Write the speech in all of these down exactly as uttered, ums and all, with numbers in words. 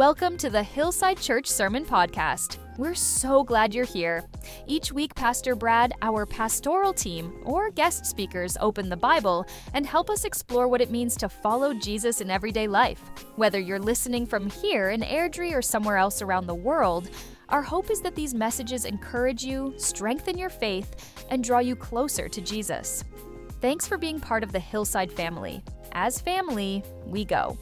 Welcome to the Hillside Church Sermon Podcast. We're so glad you're here. Each week, Pastor Brad, our pastoral team, or guest speakers open the Bible and help us explore what it means to follow Jesus in everyday life. Whether you're listening from here in Airdrie or somewhere else around the world, our hope is that these messages encourage you, strengthen your faith, and draw you closer to Jesus. Thanks for being part of the Hillside family. As family, we go.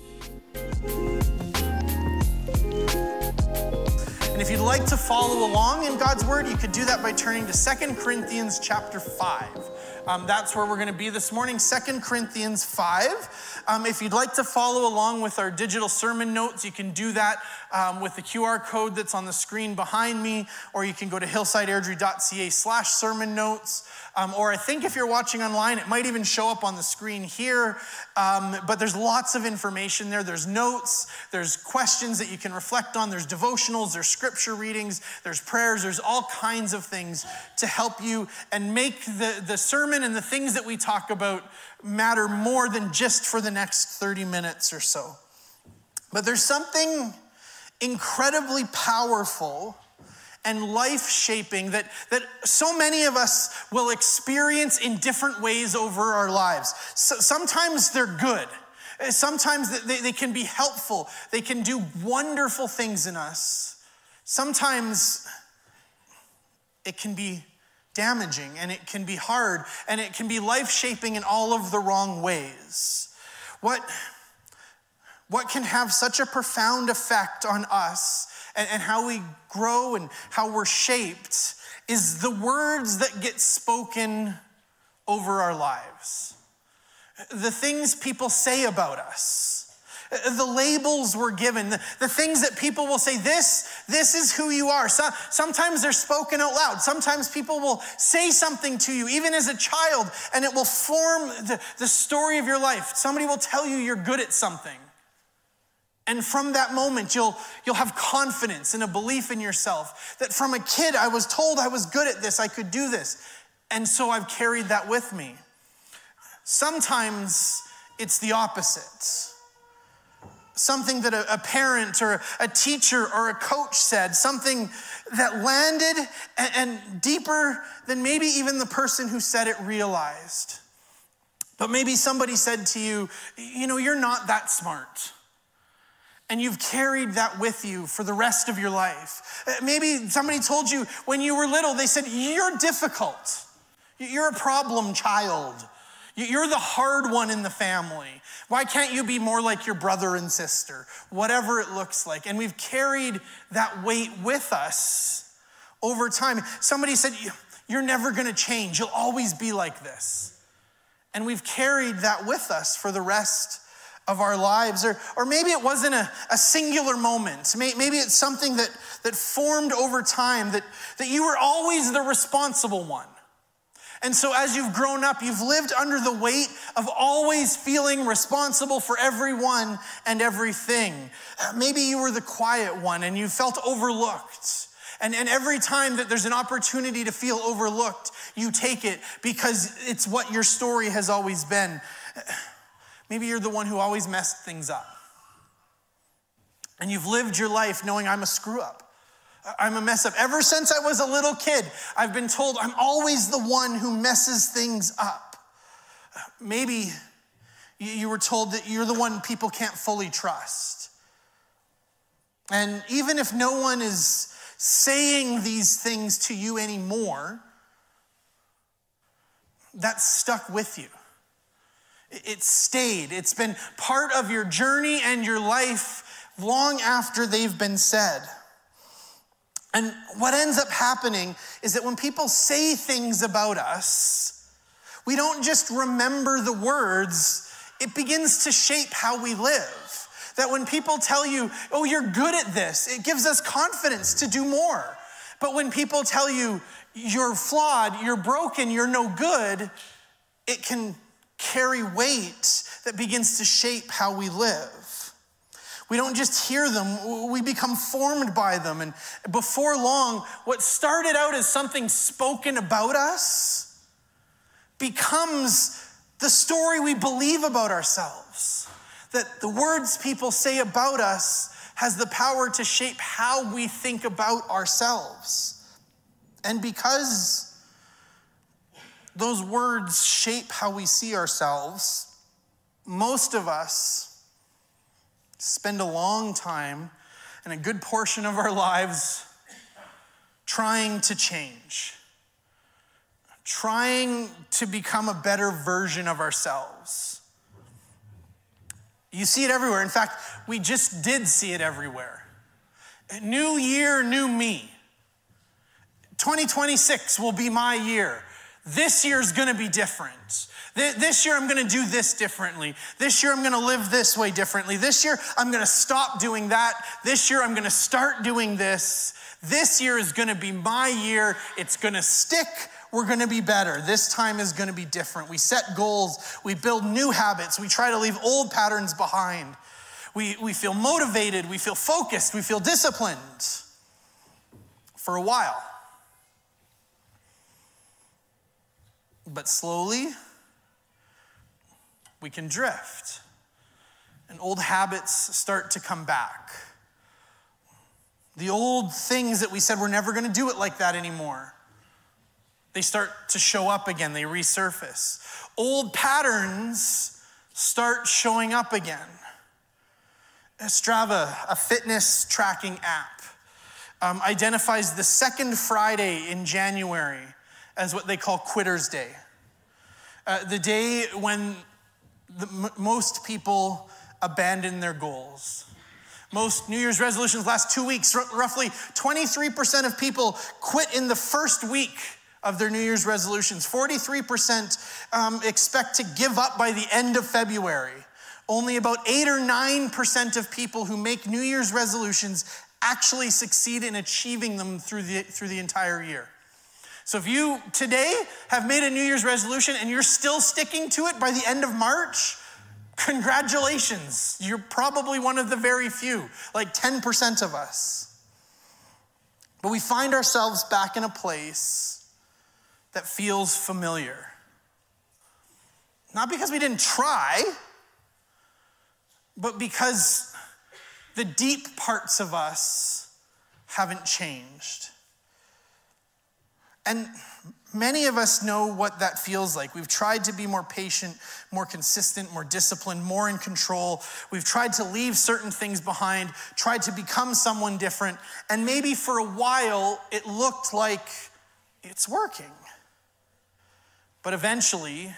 And if you'd like to follow along in God's Word, you could do that by turning to Second Corinthians chapter five. Um, that's where we're going to be this morning, Second Corinthians five. Um, if you'd like to follow along with our digital sermon notes, you can do that um, with the Q R code that's on the screen behind me, or you can go to hillsideairdrie.ca slash sermon notes. Um, or I think if you're watching online, it might even show up on the screen here. Um, but there's lots of information there. There's notes, there's questions that you can reflect on, there's devotionals, there's scripture readings, there's prayers, there's all kinds of things to help you and make the, the sermon and the things that we talk about matter more than just for the next thirty minutes or so. But there's something incredibly powerful and life-shaping that, that so many of us will experience in different ways over our lives. So sometimes they're good. Sometimes they, they can be helpful. They can do wonderful things in us. Sometimes it can be damaging, and it can be hard, and it can be life-shaping in all of the wrong ways. What, what can have such a profound effect on us and, and how we grow and how we're shaped is the words that get spoken over our lives. The things people say about us. The labels we're given, the, the things that people will say, this, this is who you are. So, sometimes they're spoken out loud. Sometimes people will say something to you, even as a child, and it will form the, the story of your life. Somebody will tell you you're good at something. And from that moment, you'll, you'll have confidence and a belief in yourself that from a kid, I was told I was good at this, I could do this. And so I've carried that with me. Sometimes it's the opposite. Something that a, a parent or a teacher or a coach said, something that landed and, and deeper than maybe even the person who said it realized. But maybe somebody said to you, you know, you're not that smart. And you've carried that with you for the rest of your life. Maybe somebody told you when you were little, they said, you're difficult. You're a problem child. You're the hard one in the family. Why can't you be more like your brother and sister? Whatever it looks like. And we've carried that weight with us over time. Somebody said, you're never gonna change. You'll always be like this. And we've carried that with us for the rest of our lives. Or, or maybe it wasn't a, a singular moment. Maybe it's something that, that formed over time, that, that you were always the responsible one. And so as you've grown up, you've lived under the weight of always feeling responsible for everyone and everything. Maybe you were the quiet one and you felt overlooked. And, and every time that there's an opportunity to feel overlooked, you take it because it's what your story has always been. Maybe you're the one who always messed things up. And you've lived your life knowing I'm a screw up. I'm a mess up. Ever since I was a little kid, I've been told I'm always the one who messes things up. Maybe you were told that you're the one people can't fully trust. And even if no one is saying these things to you anymore, that's stuck with you. It stayed. It's been part of your journey and your life long after they've been said. And what ends up happening is that when people say things about us, we don't just remember the words, it begins to shape how we live. That when people tell you, oh, you're good at this, it gives us confidence to do more. But when people tell you, you're flawed, you're broken, you're no good, it can carry weight that begins to shape how we live. We don't just hear them, we become formed by them. And before long, what started out as something spoken about us becomes the story we believe about ourselves. That the words people say about us has the power to shape how we think about ourselves. And because those words shape how we see ourselves, most of us spend a long time and a good portion of our lives trying to change, trying to become a better version of ourselves. You see it everywhere. In fact, we just did see it everywhere. New year, new me. twenty twenty-six will be my year. This year's gonna be different. This year I'm gonna do this differently. This year I'm gonna live this way differently. This year I'm gonna stop doing that. This year I'm gonna start doing this. This year is gonna be my year. It's gonna stick. We're gonna be better. This time is gonna be different. We set goals. We build new habits. We try to leave old patterns behind. We, we feel motivated. We feel focused. We feel disciplined for a while. But slowly, we can drift. And old habits start to come back. The old things that we said we're never gonna do it like that anymore, they start to show up again, they resurface. Old patterns start showing up again. Strava, a fitness tracking app, um, identifies the second Friday in January as what they call Quitter's Day. Uh, the day when the, m- most people abandon their goals. Most New Year's resolutions last two weeks, r- roughly twenty-three percent of people quit in the first week of their New Year's resolutions. forty-three percent um, expect to give up by the end of February. Only about eight or nine percent of people who make New Year's resolutions actually succeed in achieving them through the, through the entire year. So if you today have made a New Year's resolution and you're still sticking to it by the end of March, congratulations. You're probably one of the very few, like ten percent of us. But we find ourselves back in a place that feels familiar. Not because we didn't try, but because the deep parts of us haven't changed. And many of us know what that feels like. We've tried to be more patient, more consistent, more disciplined, more in control. We've tried to leave certain things behind, tried to become someone different, and maybe for a while it looked like it's working. But eventually,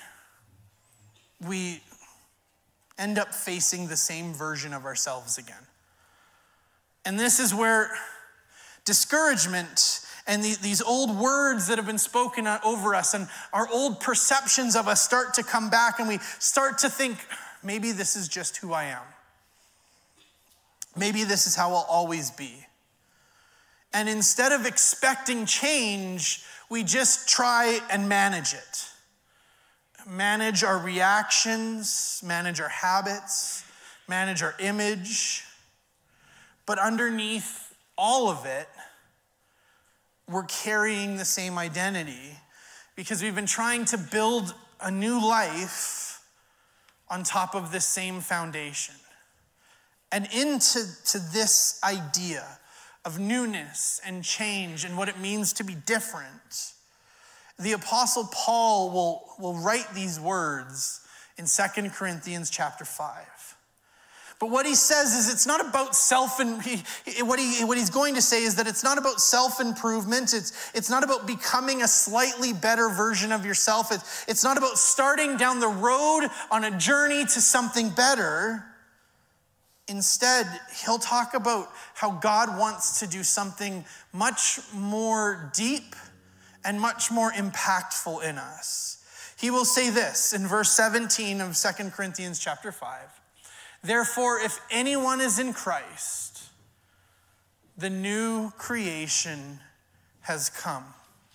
we end up facing the same version of ourselves again. And this is where discouragement and the, these old words that have been spoken over us and our old perceptions of us start to come back, and we start to think, maybe this is just who I am. Maybe this is how I'll always be. And instead of expecting change, we just try and manage it. Manage our reactions, manage our habits, manage our image. But underneath all of it, we're carrying the same identity because we've been trying to build a new life on top of this same foundation. And into to this idea of newness and change and what it means to be different, the Apostle Paul will, will write these words in Second Corinthians chapter five. But what he says is it's not about self, and he, what, he, what he's going to say is that it's not about self-improvement. It's, it's not about becoming a slightly better version of yourself. It's, it's not about starting down the road on a journey to something better. Instead, he'll talk about how God wants to do something much more deep and much more impactful in us. He will say this in verse seventeen of Second Corinthians chapter five. Therefore, if anyone is in Christ, the new creation has come.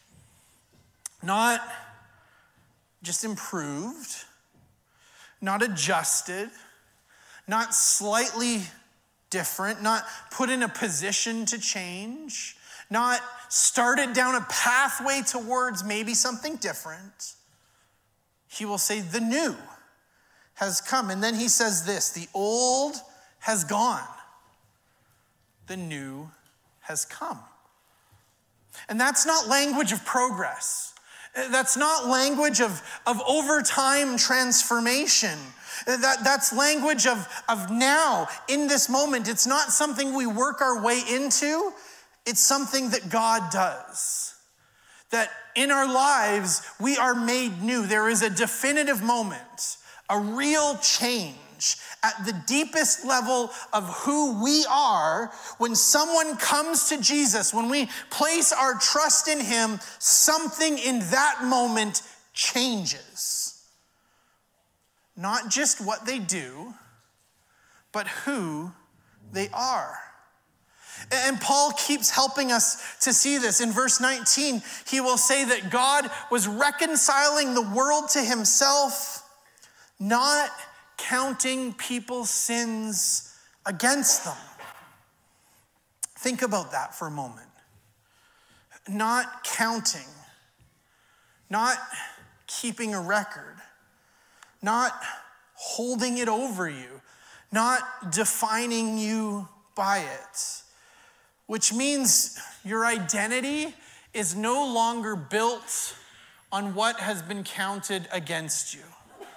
Not just improved, not adjusted, not slightly different, not put in a position to change, not started down a pathway towards maybe something different. He will say the new has come. And then he says this, the old has gone. the new has come. And that's not language of progress. That's not language of, of overtime transformation. That, that's language of, of now, in this moment. It's not something we work our way into. It's something that God does. That in our lives, we are made new. There is a definitive moment, a real change at the deepest level of who we are. When someone comes to Jesus, when we place our trust in him, something in that moment changes. Not just what they do, but who they are. And Paul keeps helping us to see this. In verse nineteen, he will say that God was reconciling the world to himself, not counting people's sins against them. Think about that for a moment. Not counting, not keeping a record, not holding it over you, not defining you by it, which means your identity is no longer built on what has been counted against you.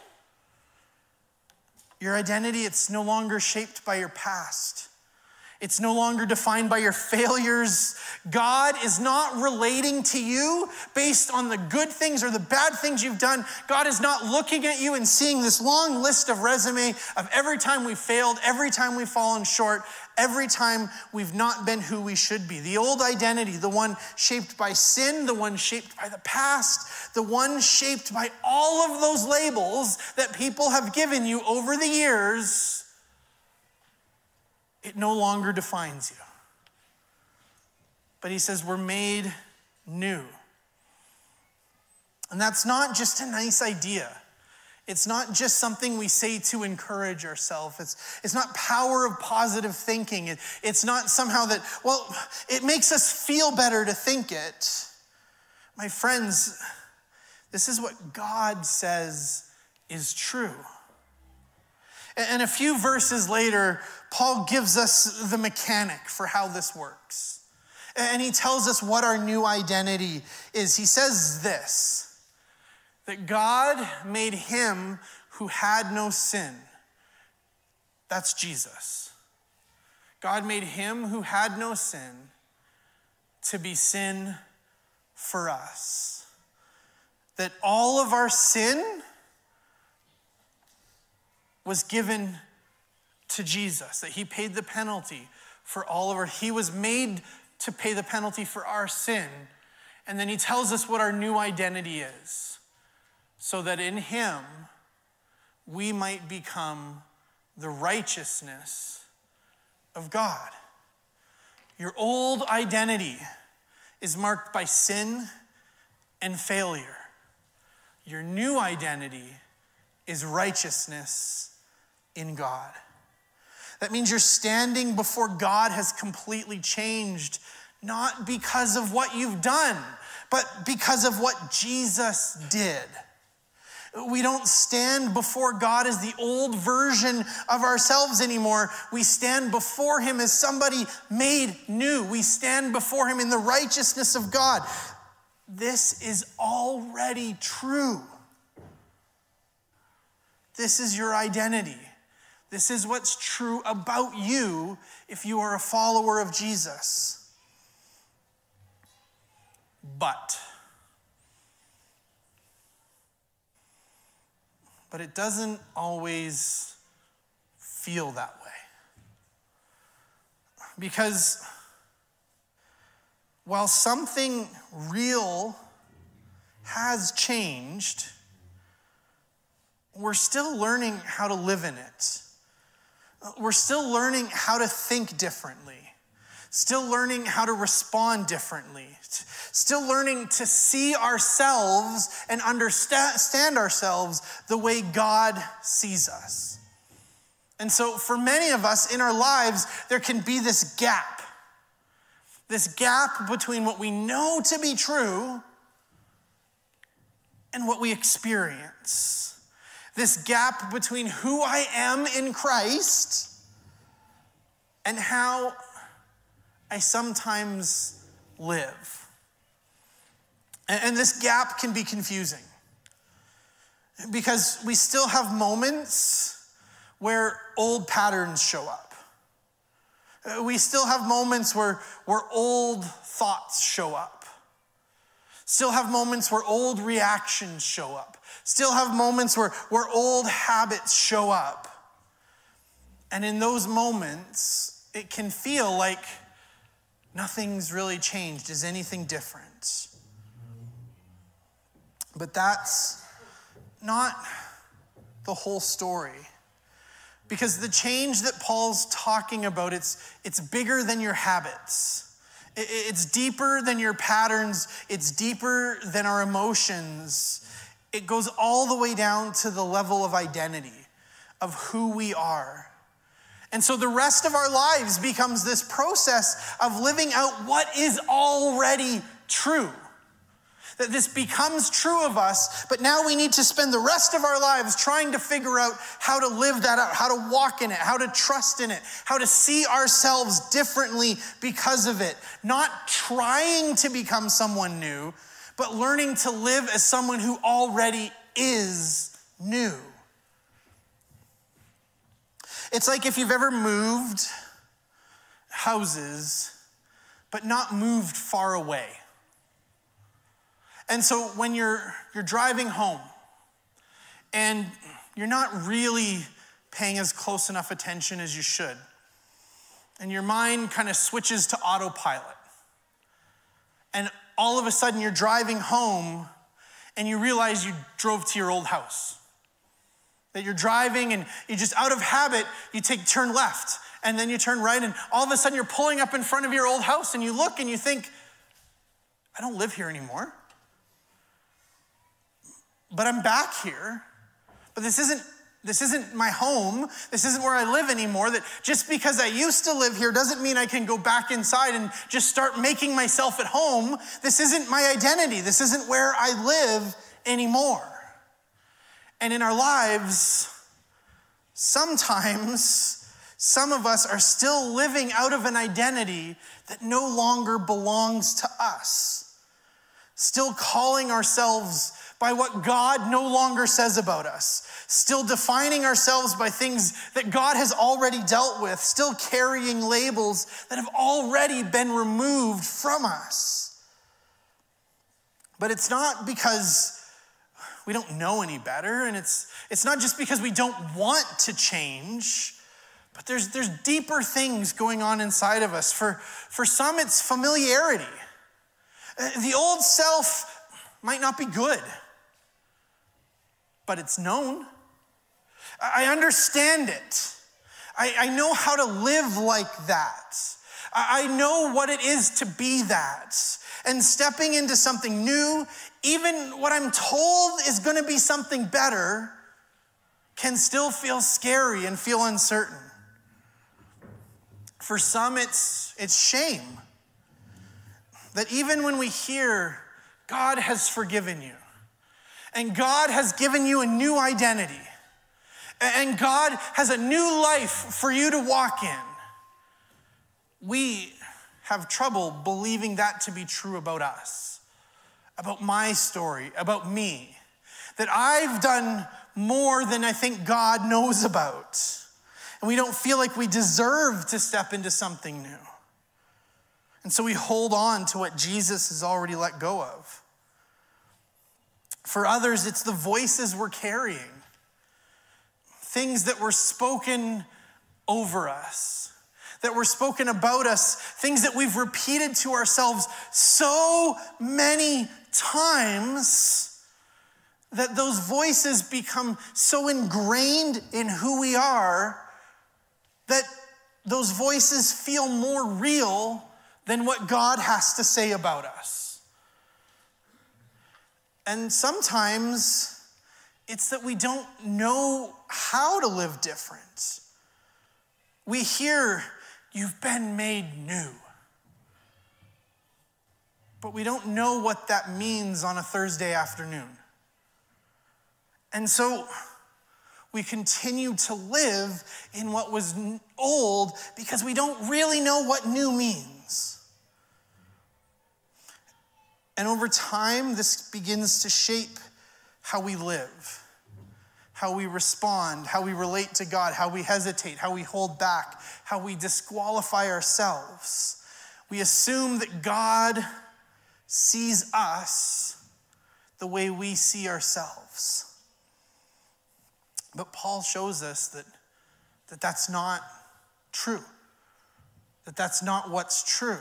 Your identity, it's no longer shaped by your past. It's no longer defined by your failures. God is not relating to you based on the good things or the bad things you've done. God is not looking at you and seeing this long list of resume of every time we failed, every time we've fallen short, every time we've not been who we should be. The old identity, the one shaped by sin, the one shaped by the past, the one shaped by all of those labels that people have given you over the years, it no longer defines you. But he says we're made new. And that's not just a nice idea. It's not just something we say to encourage ourselves. It's, it's not power of positive thinking. It, it's not somehow that, well, it makes us feel better to think it. My friends, this is what God says is true. And a few verses later, Paul gives us the mechanic for how this works. And he tells us what our new identity is. He says this, that God made him who had no sin. That's Jesus. God made him who had no sin to be sin for us. That all of our sin was given to Jesus, that he paid the penalty for all of our, he was made to pay the penalty for our sin. And then he tells us what our new identity is, so that in him we might become the righteousness of God. Your old identity is marked by sin and failure. Your new identity is righteousness in God. That means you're standing before God has completely changed, not because of what you've done, but because of what Jesus did. We don't stand before God as the old version of ourselves anymore. We stand before him as somebody made new. We stand before him in the righteousness of God. This is already true. This is your identity. This is what's true about you if you are a follower of Jesus. But, but it doesn't always feel that way. Because while something real has changed, we're still learning how to live in it. We're still learning how to think differently, still learning how to respond differently, still learning to see ourselves and understand ourselves the way God sees us. And so for many of us in our lives, there can be this gap, this gap between what we know to be true and what we experience. This gap between who I am in Christ and how I sometimes live. And this gap can be confusing because we still have moments where old patterns show up. We still have moments where, where old thoughts show up. Still have moments where old reactions show up. Still have moments where, where old habits show up. And in those moments, it can feel like nothing's really changed. Is anything different? But that's not the whole story. Because the change that Paul's talking about, it's, it's bigger than your habits. It, it's deeper than your patterns. It's deeper than our emotions. It goes all the way down to the level of identity, of who we are. And so the rest of our lives becomes this process of living out what is already true. That this becomes true of us, but now we need to spend the rest of our lives trying to figure out how to live that out, how to walk in it, how to trust in it, how to see ourselves differently because of it. Not trying to become someone new, but learning to live as someone who already is new. It's like if you've ever moved houses, but not moved far away. And so when you're you're driving home and you're not really paying as close enough attention as you should, and your mind kind of switches to autopilot, and all of a sudden you're driving home and you realize you drove to your old house. That you're driving and you just out of habit, you take turn left and then you turn right, and all of a sudden you're pulling up in front of your old house and you look and you think, I don't live here anymore. But I'm back here. But this isn't this isn't my home. This isn't where I live anymore. That just because I used to live here doesn't mean I can go back inside and just start making myself at home. This isn't my identity. This isn't where I live anymore. And in our lives, sometimes some of us are still living out of an identity that no longer belongs to us. Still calling ourselves by what God no longer says about us. Still defining ourselves by things that God has already dealt with. Still carrying labels that have already been removed from us. But it's not because we don't know any better, and it's it's not just because we don't want to change, but there's there's deeper things going on inside of us. For, for some, it's familiarity. The old self might not be good, but it's known. I understand it. I, I know how to live like that. I, I know what it is to be that. And stepping into something new, even what I'm told is going to be something better, can still feel scary and feel uncertain. For some, it's, it's shame. That even when we hear, God has forgiven you, and God has given you a new identity, and God has a new life for you to walk in, we have trouble believing that to be true about us, about my story, about me, that I've done more than I think God knows about, and we don't feel like we deserve to step into something new. And so we hold on to what Jesus has already let go of. For others, it's the voices we're carrying, things that were spoken over us, that were spoken about us, things that we've repeated to ourselves so many times that those voices become so ingrained in who we are that those voices feel more real than what God has to say about us. And sometimes it's that we don't know how to live different. We hear, you've been made new. But we don't know what that means on a Thursday afternoon. And so we continue to live in what was old because we don't really know what new means. And over time, this begins to shape how we live, how we respond, how we relate to God, how we hesitate, how we hold back, how we disqualify ourselves. We assume that God sees us the way we see ourselves. But Paul shows us that, that that's not true, that that's not what's true.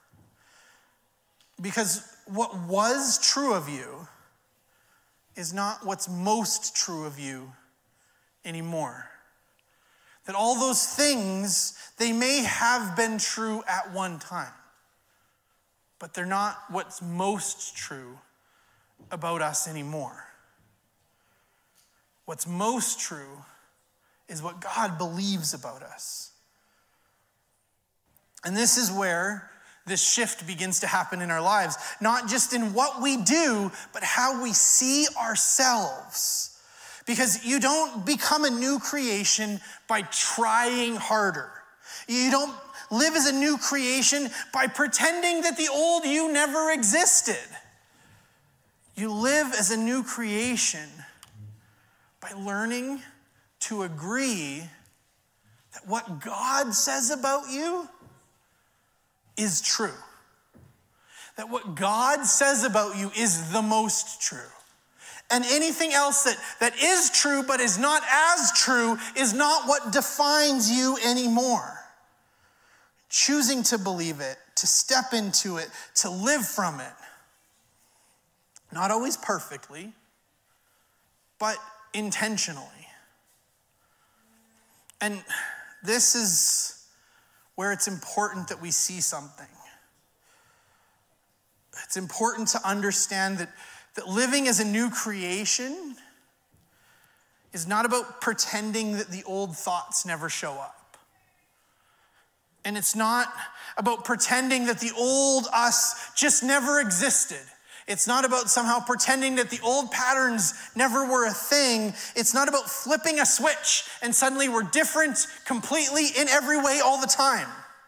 Because what was true of you is not what's most true of you anymore. That all those things, they may have been true at one time, but they're not what's most true about us anymore. What's most true is what God believes about us. And this is where this shift begins to happen in our lives, not just in what we do, but how we see ourselves. Because you don't become a new creation by trying harder. You don't live as a new creation by pretending that the old you never existed. You live as a new creation by learning to agree that what God says about you is true. That what God says about you is the most true. And anything else that, that is true but is not as true is not what defines you anymore. Choosing to believe it, to step into it, to live from it. Not always perfectly, but intentionally. And this is where it's important that we see something. It's important to understand that, that living as a new creation is not about pretending that the old thoughts never show up. And it's not about pretending that the old us just never existed. It's not about somehow pretending that the old patterns never were a thing. It's not about flipping a switch and suddenly we're different completely in every way all the time.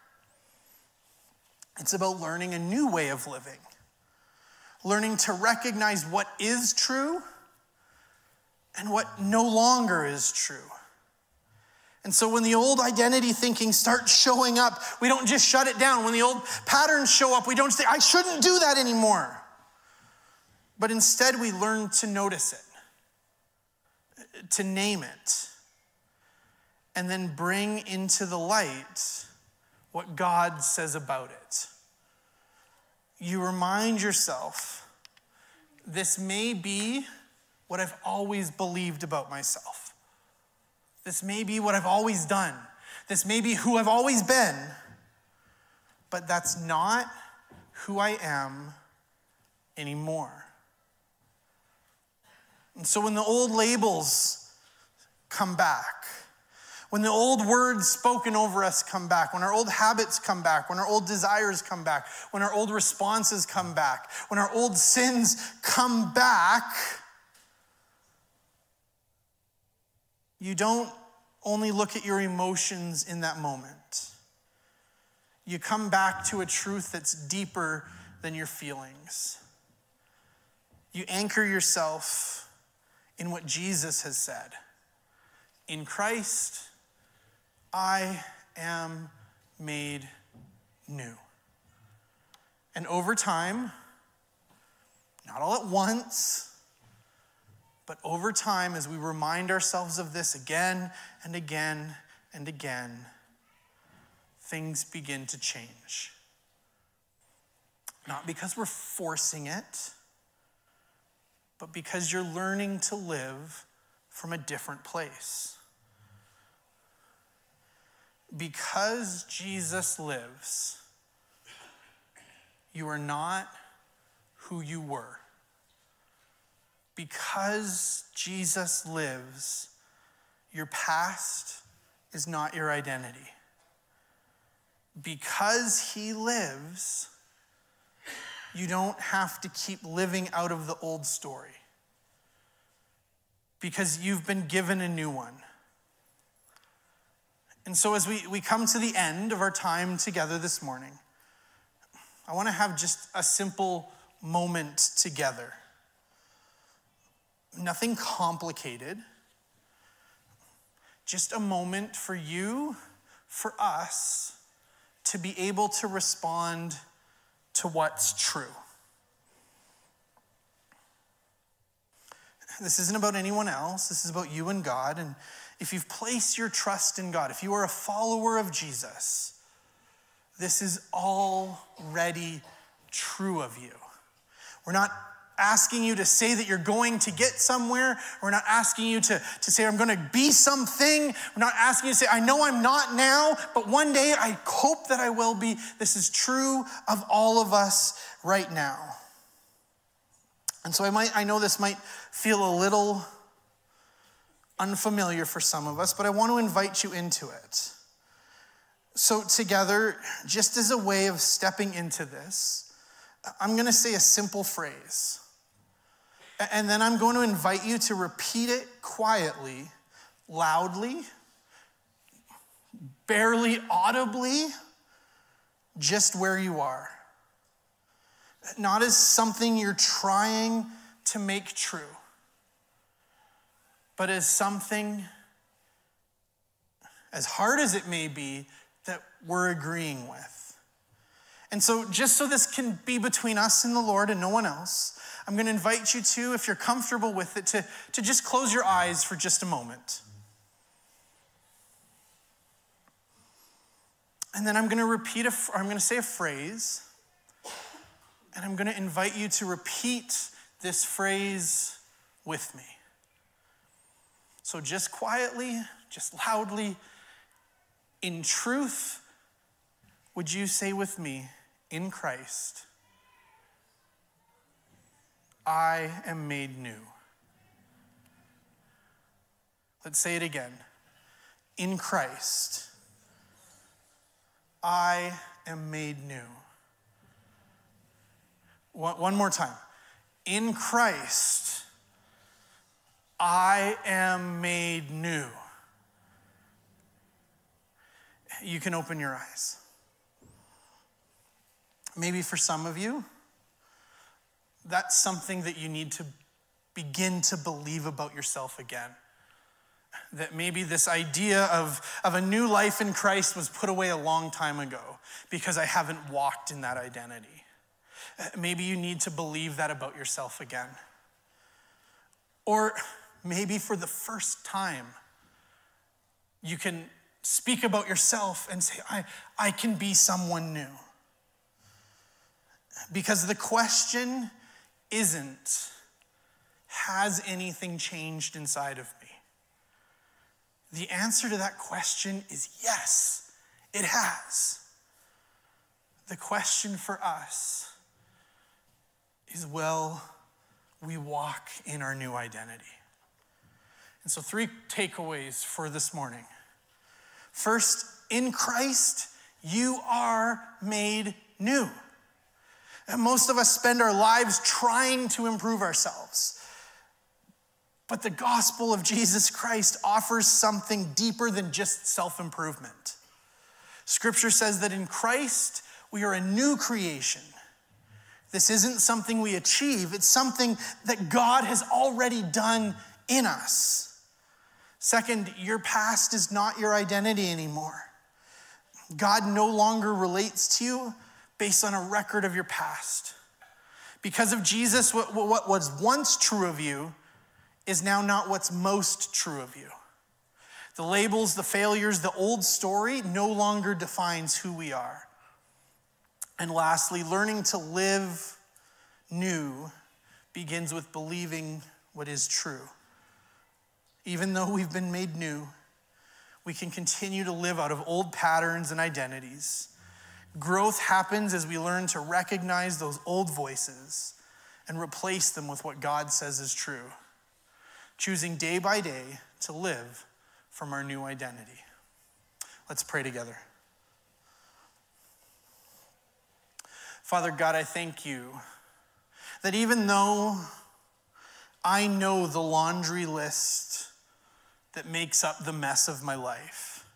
It's about learning a new way of living. Learning to recognize what is true and what no longer is true. And so when the old identity thinking starts showing up, we don't just shut it down. When the old patterns show up, we don't say, I shouldn't do that anymore. But instead, we learn to notice it, to name it, and then bring into the light what God says about it. You remind yourself, this may be what I've always believed about myself. This may be what I've always done. This may be who I've always been, but that's not who I am anymore. And so when the old labels come back, when the old words spoken over us come back, when our old habits come back, when our old desires come back, when our old responses come back, when our old sins come back, you don't only look at your emotions in that moment. You come back to a truth that's deeper than your feelings. You anchor yourself in what Jesus has said. In Christ, I am made new. And over time, not all at once, but over time, as we remind ourselves of this again and again and again, things begin to change. Not because we're forcing it, but because you're learning to live from a different place. Because Jesus lives, you are not who you were. Because Jesus lives, your past is not your identity. Because he lives, you don't have to keep living out of the old story. Because you've been given a new one. And so as we, we come to the end of our time together this morning, I want to have just a simple moment together. Nothing complicated. Just a moment for you, for us, to be able to respond to what's true. This isn't about anyone else. This is about you and God. And if you've placed your trust in God, if you are a follower of Jesus, this is already true of you. We're not asking you to say that you're going to get somewhere. We're not asking you to, to say, I'm going to be something. We're not asking you to say, I know I'm not now, but one day I hope that I will be. This is true of all of us right now. And so I might, I know this might feel a little unfamiliar for some of us, but I want to invite you into it. So together, just as a way of stepping into this, I'm going to say a simple phrase. And then I'm going to invite you to repeat it quietly, loudly, barely audibly, just where you are. Not as something you're trying to make true, but as something, as hard as it may be, that we're agreeing with. And so just so this can be between us and the Lord and no one else, I'm going to invite you to, if you're comfortable with it, to, to just close your eyes for just a moment. And then I'm going to repeat, a, I'm going to say a phrase, and I'm going to invite you to repeat this phrase with me. So just quietly, just loudly, in truth, would you say with me, in Christ, I am made new. Let's say it again. In Christ, I am made new. One, one more time. In Christ, I am made new. You can open your eyes. Maybe for some of you, that's something that you need to begin to believe about yourself again. That maybe this idea of, of a new life in Christ was put away a long time ago because I haven't walked in that identity. Maybe you need to believe that about yourself again. Or maybe for the first time, you can speak about yourself and say, I, I can be someone new. Because the question isn't, has anything changed inside of me? The answer to that question is yes, it has. The question for us is, will we walk in our new identity? And so three takeaways for this morning. First, in Christ, you are made new. And most of us spend our lives trying to improve ourselves. But the gospel of Jesus Christ offers something deeper than just self-improvement. Scripture says that in Christ, we are a new creation. This isn't something we achieve. It's something that God has already done in us. Second, your past is not your identity anymore. God no longer relates to you based on a record of your past. Because of Jesus, what, what was once true of you is now not what's most true of you. The labels, the failures, the old story no longer defines who we are. And lastly, learning to live new begins with believing what is true. Even though we've been made new, we can continue to live out of old patterns and identities. Growth happens as we learn to recognize those old voices and replace them with what God says is true, choosing day by day to live from our new identity. Let's pray together. Father God, I thank you that even though I know the laundry list that makes up the mess of my life,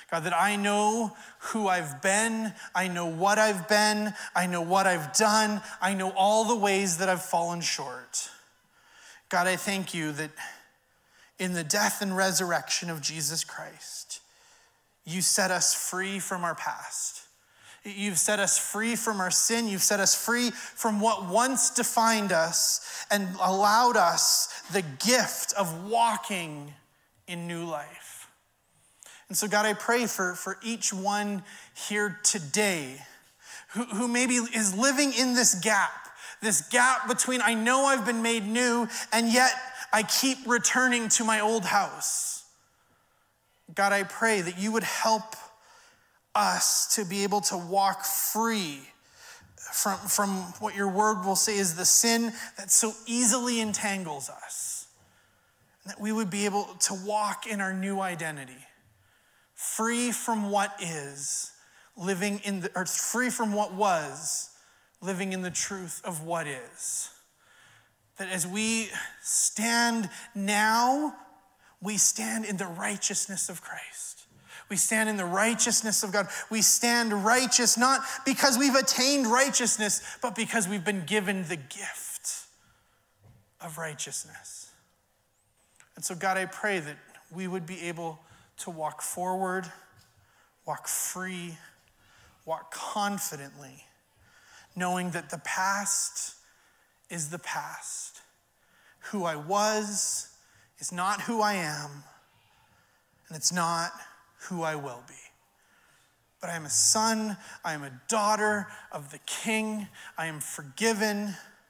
God, that I know who I've been, I know what I've been, I know what I've done, I know all the ways that I've fallen short. God, I thank you that in the death and resurrection of Jesus Christ, you set us free from our past. You've set us free from our sin. You've set us free from what once defined us and allowed us the gift of walking in new life. And so, God, I pray for, for each one here today who, who maybe is living in this gap, this gap between I know I've been made new and yet I keep returning to my old house. God, I pray that you would help us to be able to walk free from, from what your word will say is the sin that so easily entangles us. And that we would be able to walk in our new identity. Free from what is, living in the, or free from what was, living in the truth of what is. That as we stand now, we stand in the righteousness of Christ. We stand in the righteousness of God. We stand righteous, not because we've attained righteousness, but because we've been given the gift of righteousness. And so, God, I pray that we would be able to walk forward, walk free, walk confidently, knowing that the past is the past. Who I was is not who I am, and it's not who I will be. But I am a son, I am a daughter of the King, I am forgiven,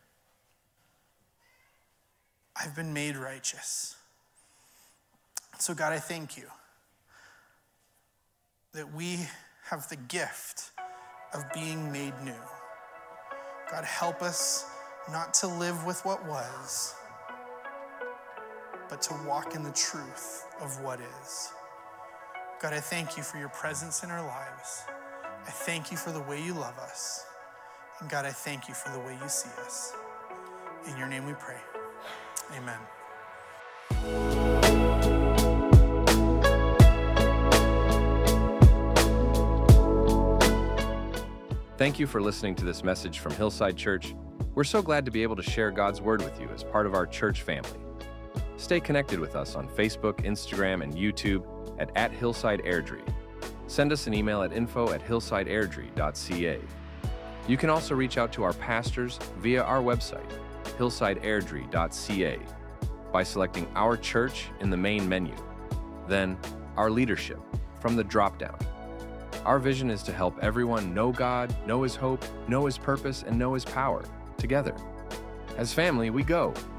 I've been made righteous. So God, I thank you that we have the gift of being made new. God, help us not to live with what was, but to walk in the truth of what is. God, I thank you for your presence in our lives. I thank you for the way you love us. And God, I thank you for the way you see us. In your name we pray. Amen. Thank you for listening to this message from Hillside Church. We're so glad to be able to share God's word with you as part of our church family. Stay connected with us on Facebook, Instagram, and YouTube at, at Hillside Airdrie. Send us an email at info at hillsideairdrie dot c a. You can also reach out to our pastors via our website, hillsideairdrie dot c a, by selecting Our Church in the main menu. Then, Our Leadership from the drop-down. Our vision is to help everyone know God, know His hope, know His purpose, and know His power together. As family, we go